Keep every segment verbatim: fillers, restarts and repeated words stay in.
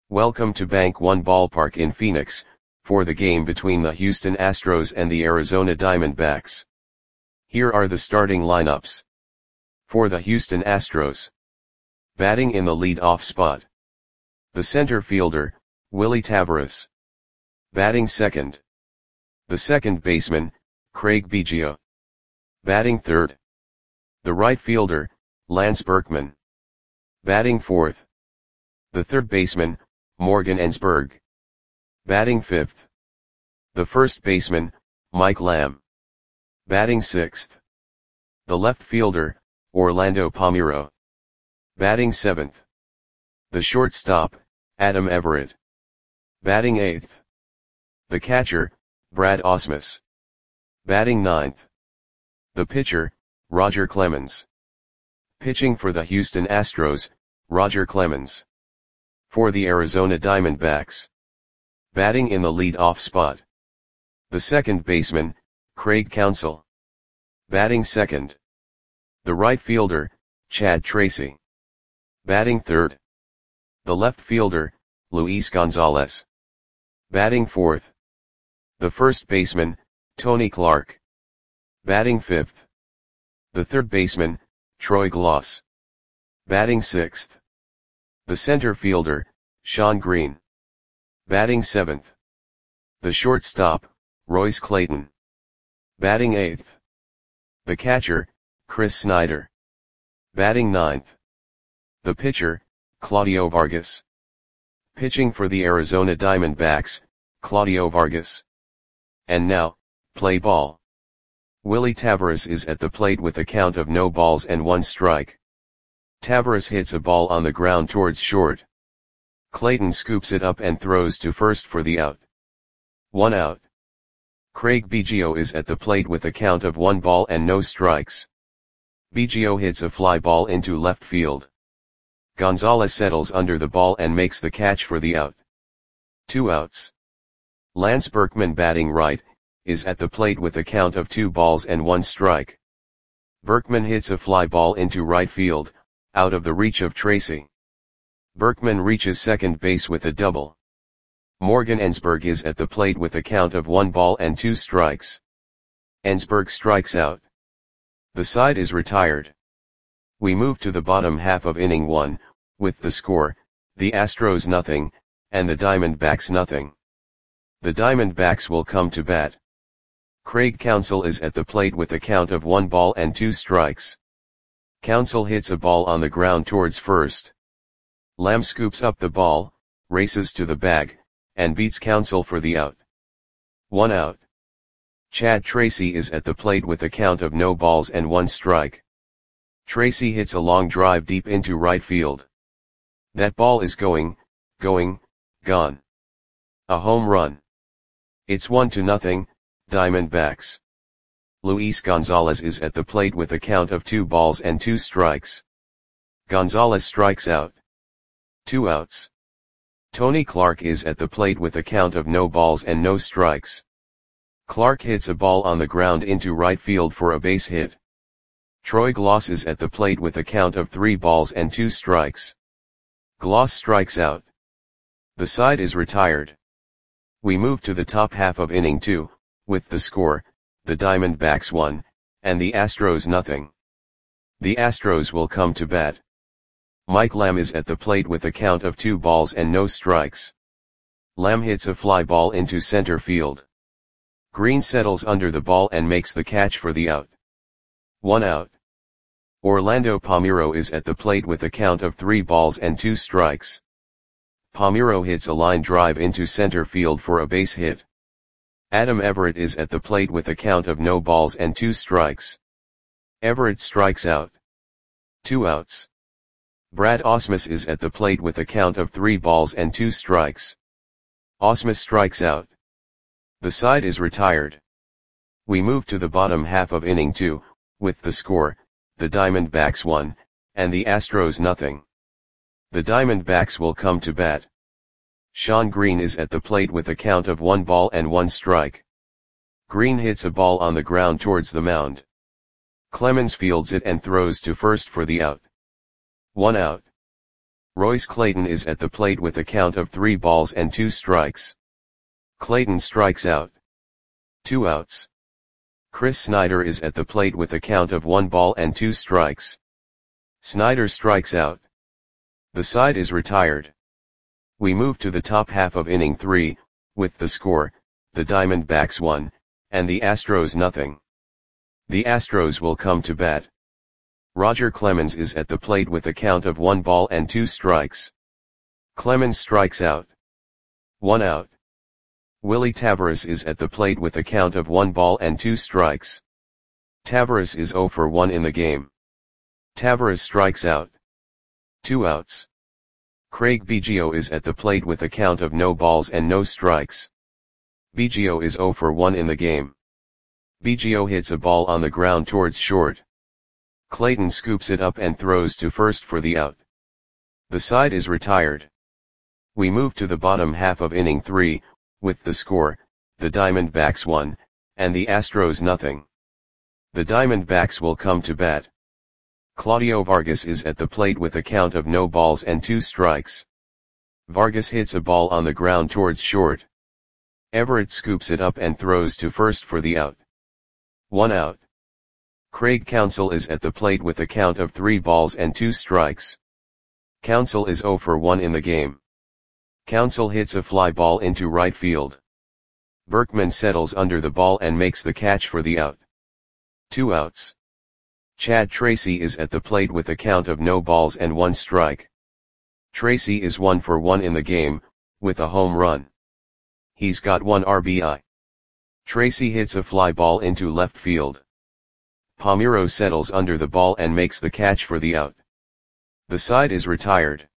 Welcome to Bank One Ballpark in Phoenix, for the game between the Houston Astros and the Arizona Diamondbacks. Here are the starting lineups. For the Houston Astros. Batting in the lead-off spot. The center fielder, Willy Taveras. Batting second. The second baseman, Craig Biggio. Batting third. The right fielder, Lance Berkman. Batting fourth. The third baseman, Morgan Ensberg. Batting fifth. The first baseman, Mike Lamb. Batting sixth. The left fielder, Orlando Palmeiro. Batting seventh. The shortstop, Adam Everett. Batting eighth. The catcher, Brad Ausmus. Batting ninth. The pitcher, Roger Clemens. Pitching for the Houston Astros, Roger Clemens. For the Arizona Diamondbacks. Batting in the lead-off spot. The second baseman, Craig Counsell. Batting second. The right fielder, Chad Tracy. Batting third. The left fielder, Luis Gonzalez. Batting fourth. The first baseman, Tony Clark. Batting fifth. The third baseman, Troy Glaus. Batting sixth. The center fielder, Shawn Green. Batting seventh. The shortstop, Royce Clayton. Batting eighth. The catcher, Chris Snyder. Batting ninth. The pitcher, Claudio Vargas. Pitching for the Arizona Diamondbacks, Claudio Vargas. And now, play ball. Willy Taveras is at the plate with a count of no balls and one strike. Taveras hits a ball on the ground towards short. Clayton scoops it up and throws to first for the out. One out. Craig Biggio is at the plate with a count of one ball and no strikes. Biggio hits a fly ball into left field. Gonzalez settles under the ball and makes the catch for the out. Two outs. Lance Berkman, batting right, is at the plate with a count of two balls and one strike. Berkman hits a fly ball into right field, out of the reach of Tracy. Berkman reaches second base with a double. Morgan Ensberg is at the plate with a count of one ball and two strikes. Ensberg strikes out. The side is retired. We move to the bottom half of inning one, with the score, the Astros nothing, and the Diamondbacks nothing. The Diamondbacks will come to bat. Craig Counsell is at the plate with a count of one ball and two strikes. Counsell hits a ball on the ground towards first. Lamb scoops up the ball, races to the bag, and beats Counsell for the out. One out. Chad Tracy is at the plate with a count of no balls and one strike. Tracy hits a long drive deep into right field. That ball is going, going, gone. A home run. It's one to nothing, Diamondbacks. Luis Gonzalez is at the plate with a count of two balls and two strikes. Gonzalez strikes out. Two outs. Tony Clark is at the plate with a count of no balls and no strikes. Clark hits a ball on the ground into right field for a base hit. Troy Glaus is at the plate with a count of three balls and two strikes. Glaus strikes out. The side is retired. We move to the top half of inning two, with the score, the Diamondbacks one, and the Astros nothing. The Astros will come to bat. Mike Lamb is at the plate with a count of two balls and no strikes. Lamb hits a fly ball into center field. Green settles under the ball and makes the catch for the out. One out. Orlando Palmeiro is at the plate with a count of three balls and two strikes. Palmeiro hits a line drive into center field for a base hit. Adam Everett is at the plate with a count of no balls and two strikes. Everett strikes out. Two outs. Brad Ausmus is at the plate with a count of three balls and two strikes. Ausmus strikes out. The side is retired. We move to the bottom half of inning two, with the score, the Diamondbacks one, and the Astros nothing. The Diamondbacks will come to bat. Shawn Green is at the plate with a count of one ball and one strike. Green hits a ball on the ground towards the mound. Clemens fields it and throws to first for the out. One out. Royce Clayton is at the plate with a count of three balls and two strikes. Clayton strikes out. Two outs. Chris Snyder is at the plate with a count of one ball and two strikes. Snyder strikes out. The side is retired. We move to the top half of inning three, with the score, the Diamondbacks one, and the Astros nothing. The Astros will come to bat. Roger Clemens is at the plate with a count of one ball and two strikes. Clemens strikes out. One out. Willie Taveras is at the plate with a count of one ball and two strikes. Taveras is zero for one in the game. Taveras strikes out. Two outs. Craig Biggio is at the plate with a count of no balls and no strikes. Biggio is zero for one in the game. Biggio hits a ball on the ground towards short. Clayton scoops it up and throws to first for the out. The side is retired. We move to the bottom half of inning three, with the score, the Diamondbacks one, and the Astros nothing. The Diamondbacks will come to bat. Claudio Vargas is at the plate with a count of no balls and two strikes. Vargas hits a ball on the ground towards short. Everett scoops it up and throws to first for the out. One out. Craig Counsell is at the plate with a count of three balls and two strikes. Counsell is zero for one in the game. Counsell hits a fly ball into right field. Berkman settles under the ball and makes the catch for the out. Two outs. Chad Tracy is at the plate with a count of no balls and one strike. Tracy is one for one in the game, with a home run. He's got one R B I. Tracy hits a fly ball into left field. Palmeiro settles under the ball and makes the catch for the out. The side is retired.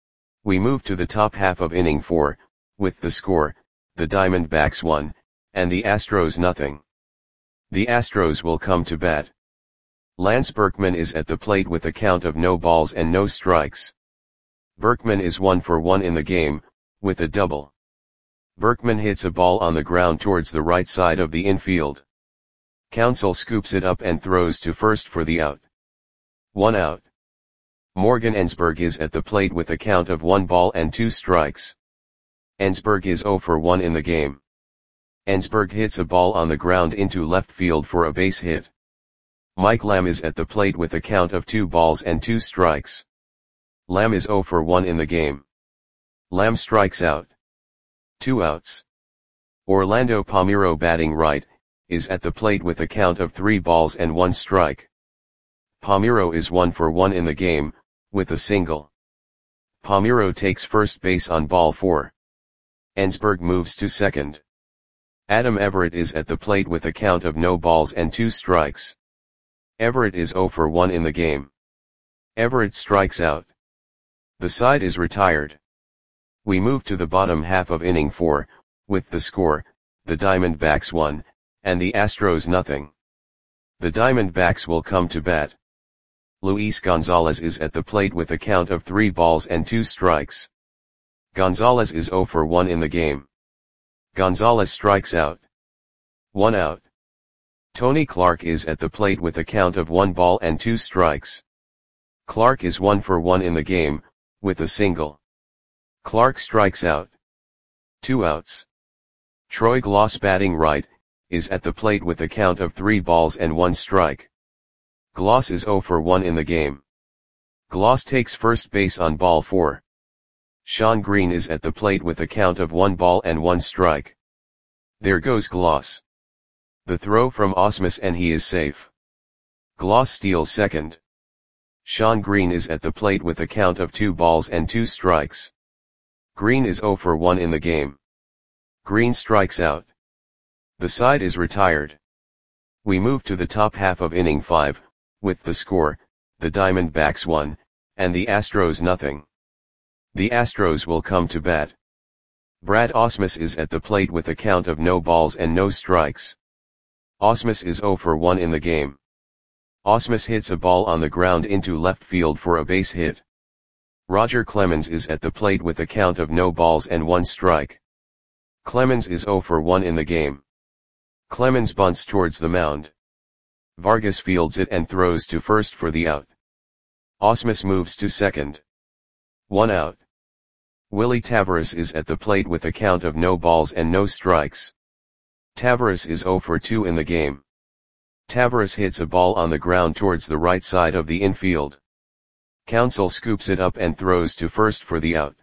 We move to the top half of inning four, with the score, the Diamondbacks one, and the Astros nothing. The Astros will come to bat. Lance Berkman is at the plate with a count of no balls and no strikes. Berkman is one for one in the game, with a double. Berkman hits a ball on the ground towards the right side of the infield. Counsell scoops it up and throws to first for the out. One out. Morgan Ensberg is at the plate with a count of one ball and two strikes. Ensberg is zero for one in the game. Ensberg hits a ball on the ground into left field for a base hit. Mike Lamb is at the plate with a count of two balls and two strikes. Lamb is zero for one in the game. Lamb strikes out. Two outs. Orlando Palmeiro, batting right, is at the plate with a count of three balls and one strike. Palmeiro is one for one in the game, with a single. Palmeiro takes first base on ball four. Ensberg moves to second. Adam Everett is at the plate with a count of no balls and two strikes. Everett is zero for one in the game. Everett strikes out. The side is retired. We move to the bottom half of inning four, with the score, the Diamondbacks one, and the Astros nothing. The Diamondbacks will come to bat. Luis Gonzalez is at the plate with a count of three balls and two strikes. Gonzalez is zero for one in the game. Gonzalez strikes out. One out. Tony Clark is at the plate with a count of one ball and two strikes. Clark is one for one in the game, with a single. Clark strikes out. Two outs. Troy Glaus, batting right, is at the plate with a count of three balls and one strike. Glaus is zero for one in the game. Glaus takes first base on ball four. Sean Green is at the plate with a count of one ball and one strike. There goes Glaus. The throw from Ausmus and he is safe. Glaus steals second. Sean Green is at the plate with a count of two balls and two strikes. Green is zero for one in the game. Green strikes out. The side is retired. We move to the top half of inning five, with the score, the Diamondbacks one, and the Astros nothing. The Astros will come to bat. Brad Ausmus is at the plate with a count of no balls and no strikes. Ausmus is zero for one in the game. Ausmus hits a ball on the ground into left field for a base hit. Roger Clemens is at the plate with a count of no balls and one strike. Clemens is zero for one in the game. Clemens bunts towards the mound. Vargas fields it and throws to first for the out. Ausmus moves to second. one out. Willie Taveras is at the plate with a count of no balls and no strikes. Taveras is zero for two in the game. Taveras hits a ball on the ground towards the right side of the infield. Counsell scoops it up and throws to first for the out.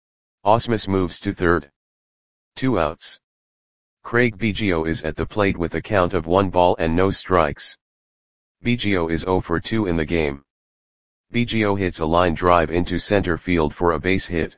Ausmus moves to third. Two outs. Craig Biggio is at the plate with a count of one ball and no strikes. Biggio is zero for two in the game. Biggio hits a line drive into center field for a base hit.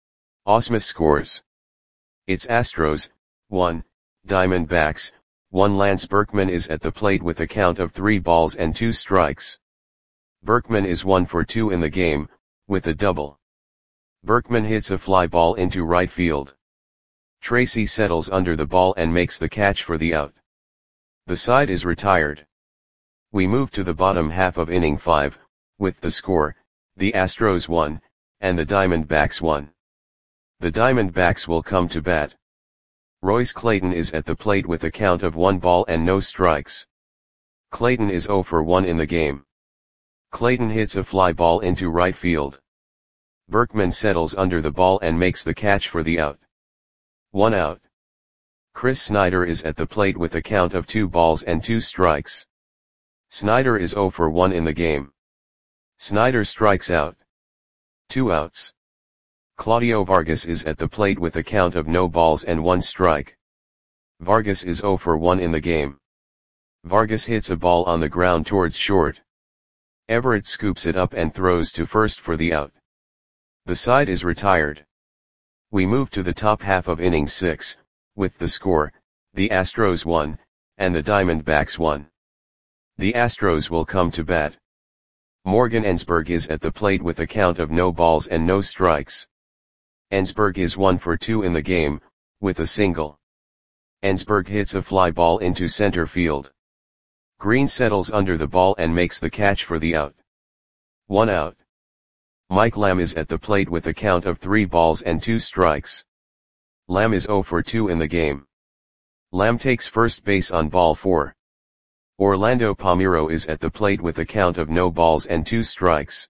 Ausmus scores. It's Astros, one, Diamondbacks, one. Lance Berkman is at the plate with a count of three balls and two strikes. Berkman is one for two in the game, with a double. Berkman hits a fly ball into right field. Tracy settles under the ball and makes the catch for the out. The side is retired. We move to the bottom half of inning five, with the score, the Astros one, and the Diamondbacks one. The Diamondbacks will come to bat. Royce Clayton is at the plate with a count of one ball and no strikes. Clayton is zero for one in the game. Clayton hits a fly ball into right field. Berkman settles under the ball and makes the catch for the out. One out. Chris Snyder is at the plate with a count of two balls and two strikes. Snyder is zero for one in the game. Snyder strikes out. Two outs. Claudio Vargas is at the plate with a count of no balls and one strike. Vargas is zero for one in the game. Vargas hits a ball on the ground towards short. Everett scoops it up and throws to first for the out. The side is retired. We move to the top half of inning six, with the score, the Astros one, and the Diamondbacks one. The Astros will come to bat. Morgan Ensberg is at the plate with a count of no balls and no strikes. Ensberg is one for two in the game, with a single. Ensberg hits a fly ball into center field. Green settles under the ball and makes the catch for the out. One out. Mike Lamb is at the plate with a count of three balls and two strikes. Lamb is zero for two in the game. Lamb takes first base on ball four. Orlando Palmeiro is at the plate with a count of no balls and two strikes.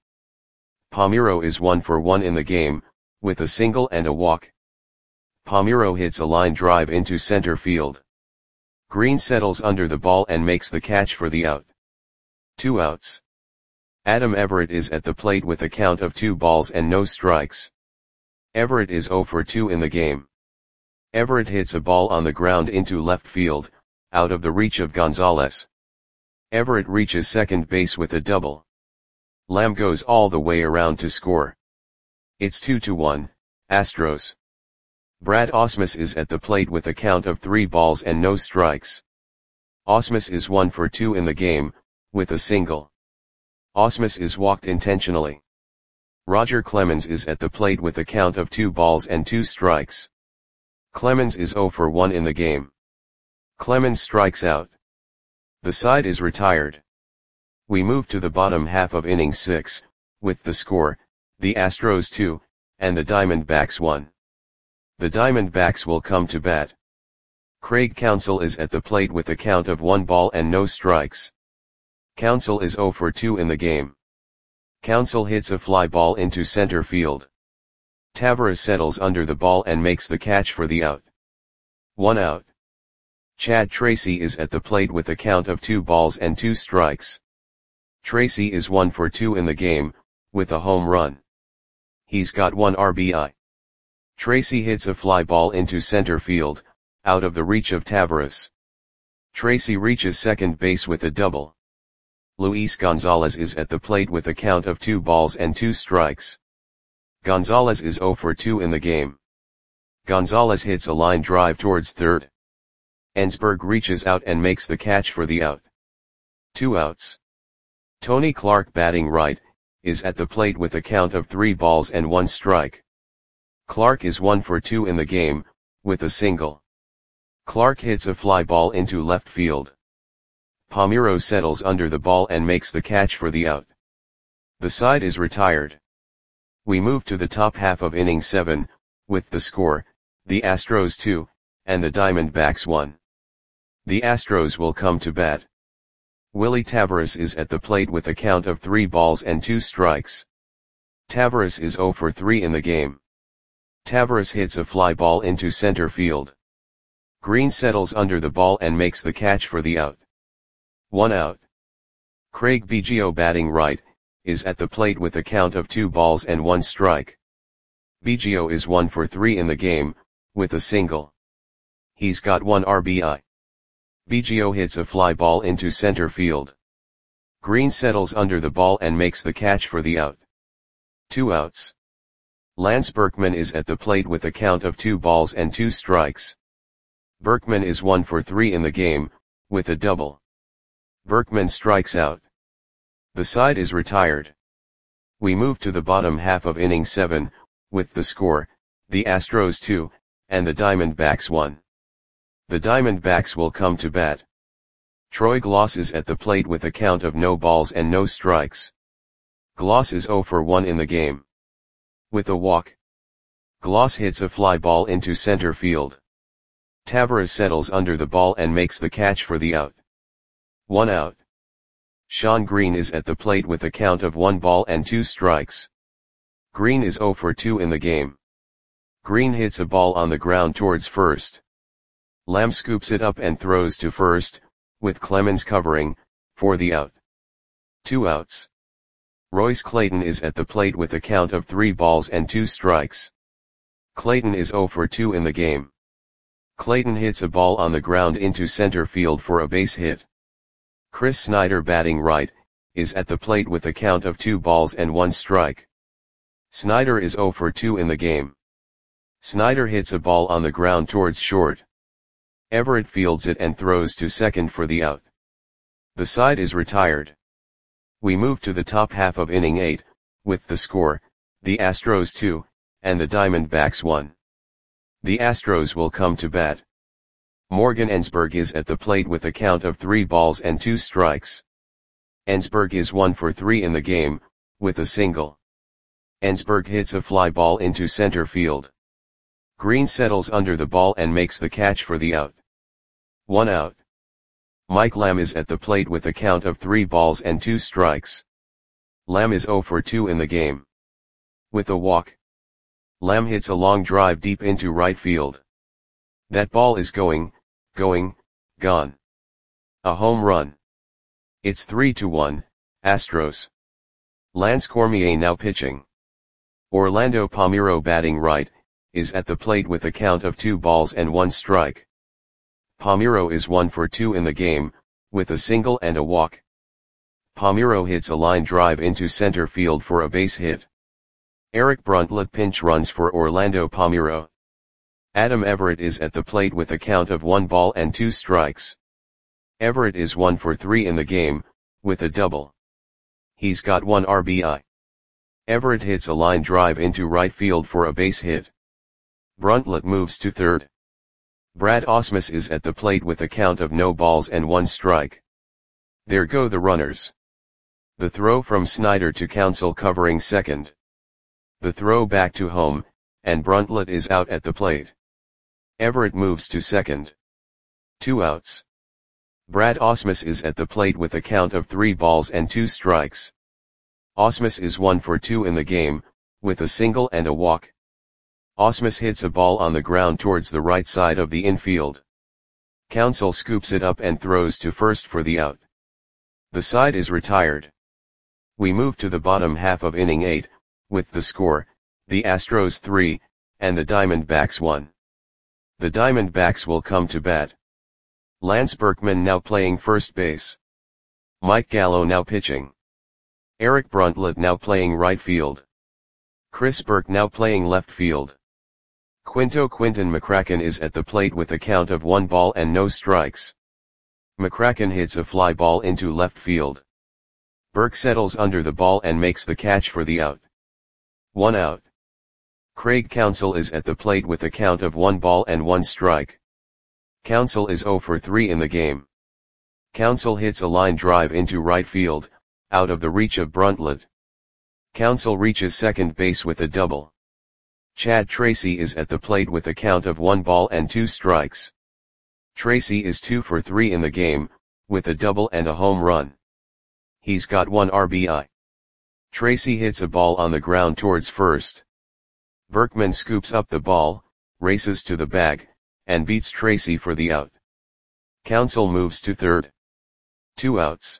Palmeiro is one for one in the game, with a single and a walk. Palmeiro hits a line drive into center field. Green settles under the ball and makes the catch for the out. Two outs. Adam Everett is at the plate with a count of two balls and no strikes. Everett is zero for two in the game. Everett hits a ball on the ground into left field, out of the reach of Gonzalez. Everett reaches second base with a double. Lamb goes all the way around to score. It's two to one, Astros. Brad Ausmus is at the plate with a count of three balls and no strikes. Ausmus is one for two in the game, with a single. Ausmus is walked intentionally. Roger Clemens is at the plate with a count of two balls and two strikes. Clemens is zero for one in the game. Clemens strikes out. The side is retired. We move to the bottom half of inning six, with the score, the Astros two, and the Diamondbacks one. The Diamondbacks will come to bat. Craig Counsell is at the plate with a count of one ball and no strikes. Counsell is zero for two in the game. Counsell hits a fly ball into center field. Taveras settles under the ball and makes the catch for the out. One out. Chad Tracy is at the plate with a count of two balls and two strikes. Tracy is one for two in the game, with a home run. He's got one R B I. Tracy hits a fly ball into center field, out of the reach of Taveras. Tracy reaches second base with a double. Luis Gonzalez is at the plate with a count of two balls and two strikes. Gonzalez is zero for two in the game. Gonzalez hits a line drive towards third. Ensberg reaches out and makes the catch for the out. Two outs. Tony Clark, batting right, is at the plate with a count of three balls and one strike. Clark is one for two in the game, with a single. Clark hits a fly ball into left field. Palmeiro settles under the ball and makes the catch for the out. The side is retired. We move to the top half of inning seven, with the score, the Astros two, and the Diamondbacks one. The Astros will come to bat. Willie Taveras is at the plate with a count of three balls and two strikes. Tavares is zero for three in the game. Tavares hits a fly ball into center field. Green settles under the ball and makes the catch for the out. One out. Craig Biggio, batting right, is at the plate with a count of two balls and one strike. Biggio is one for three in the game, with a single. He's got one R B I. Biggio hits a fly ball into center field. Green settles under the ball and makes the catch for the out. Two outs. Lance Berkman is at the plate with a count of two balls and two strikes. Berkman is one for three in the game, with a double. Berkman strikes out. The side is retired. We move to the bottom half of inning seven, with the score, the Astros two, and the Diamondbacks one. The Diamondbacks will come to bat. Troy Glaus is at the plate with a count of no balls and no strikes. Glaus is zero for one in the game. With a walk, Glaus hits a fly ball into center field. Tavares settles under the ball and makes the catch for the out. One out. Shawn Green is at the plate with a count of one ball and two strikes. Green is zero for two in the game. Green hits a ball on the ground towards first. Lamb scoops it up and throws to first, with Clemens covering, for the out. Two outs. Royce Clayton is at the plate with a count of three balls and two strikes. Clayton is zero for two in the game. Clayton hits a ball on the ground into center field for a base hit. Chris Snyder, batting right, is at the plate with a count of two balls and one strike. Snyder is zero for two in the game. Snyder hits a ball on the ground towards short. Everett fields it and throws to second for the out. The side is retired. We move to the top half of inning eight, with the score, the Astros two, and the Diamondbacks one. The Astros will come to bat. Morgan Ensberg is at the plate with a count of three balls and two strikes. Ensberg is one for three in the game, with a single. Ensberg hits a fly ball into center field. Green settles under the ball and makes the catch for the out. One out. Mike Lamb is at the plate with a count of three balls and two strikes. Lamb is zero for two in the game. With a walk, Lamb hits a long drive deep into right field. That ball is going, going, gone. A home run. It's three to one, Astros. Lance Cormier now pitching. Orlando Palmeiro, batting right, is at the plate with a count of two balls and one strike. Palmeiro is one for two in the game, with a single and a walk. Palmeiro hits a line drive into center field for a base hit. Eric Bruntlett pinch runs for Orlando Palmeiro. Adam Everett is at the plate with a count of one ball and two strikes. Everett is one for three in the game, with a double. He's got one R B I. Everett hits a line drive into right field for a base hit. Bruntlett moves to third. Brad Ausmus is at the plate with a count of no balls and one strike. There go the runners. The throw from Snyder to Counsell covering second. The throw back to home, and Bruntlett is out at the plate. Everett moves to second. Two outs. Brad Ausmus is at the plate with a count of three balls and two strikes. Ausmus is one for two in the game, with a single and a walk. Ausmus hits a ball on the ground towards the right side of the infield. Counsell scoops it up and throws to first for the out. The side is retired. We move to the bottom half of inning eight, with the score, the Astros three, and the Diamondbacks one. The Diamondbacks will come to bat. Lance Berkman now playing first base. Mike Gallo now pitching. Eric Bruntlett now playing right field. Chris Burke now playing left field. Quinto Quinton McCracken is at the plate with a count of one ball and no strikes. McCracken hits a fly ball into left field. Burke settles under the ball and makes the catch for the out. One out. Craig Counsell is at the plate with a count of one ball and one strike. Counsell is zero for three in the game. Counsell hits a line drive into right field, out of the reach of Bruntlett. Counsell reaches second base with a double. Chad Tracy is at the plate with a count of one ball and two strikes. Tracy is two for three in the game, with a double and a home run. He's got one R B I. Tracy hits a ball on the ground towards first. Berkman scoops up the ball, races to the bag, and beats Tracy for the out. Counsell moves to third. Two outs.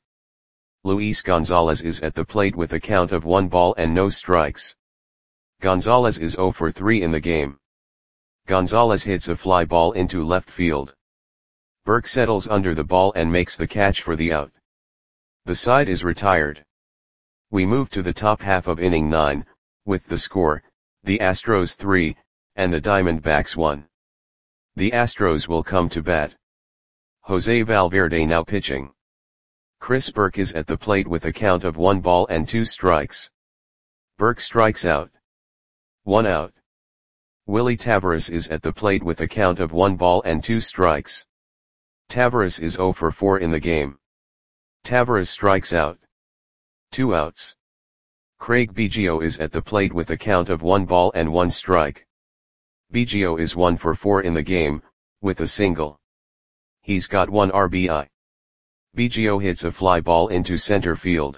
Luis Gonzalez is at the plate with a count of one ball and no strikes. Gonzalez is zero for three in the game. Gonzalez hits a fly ball into left field. Burke settles under the ball and makes the catch for the out. The side is retired. We move to the top half of inning nine, with the score, the Astros three, and the Diamondbacks one. The Astros will come to bat. Jose Valverde now pitching. Chris Burke is at the plate with a count of one ball and two strikes. Burke strikes out. One out. Willy Taveras is at the plate with a count of one ball and two strikes. Taveras is zero for four in the game. Taveras strikes out. Two outs. Craig Biggio is at the plate with a count of one ball and one strike. Biggio is one for four in the game, with a single. He's got one R B I. Biggio hits a fly ball into center field.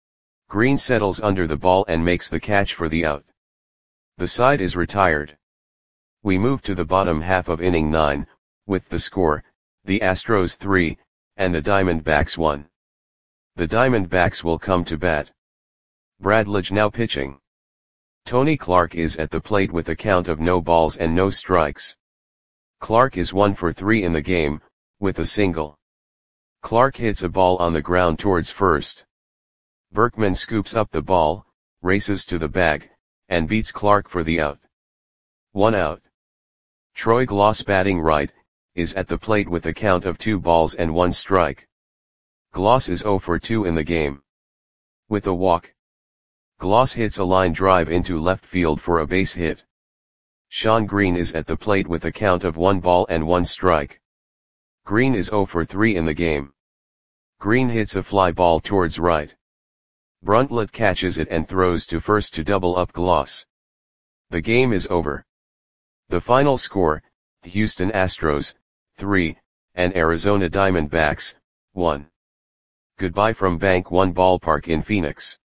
Green settles under the ball and makes the catch for the out. The side is retired. We move to the bottom half of inning nine, with the score, the Astros three, and the Diamondbacks one. The Diamondbacks will come to bat. Bradledge now pitching. Tony Clark is at the plate with a count of no balls and no strikes. Clark is one for three in the game, with a single. Clark hits a ball on the ground towards first. Berkman scoops up the ball, races to the bag, and beats Clark for the out. One out. Troy Glaus, batting right, is at the plate with a count of two balls and one strike. Glaus is zero for two in the game. With a walk. Glaus hits a line drive into left field for a base hit. Shawn Green is at the plate with a count of one ball and one strike. Green is zero for three in the game. Green hits a fly ball towards right. Bruntlett catches it and throws to first to double up Glaus. The game is over. The final score, Houston Astros, three, and Arizona Diamondbacks, one. Goodbye from Bank One Ballpark in Phoenix.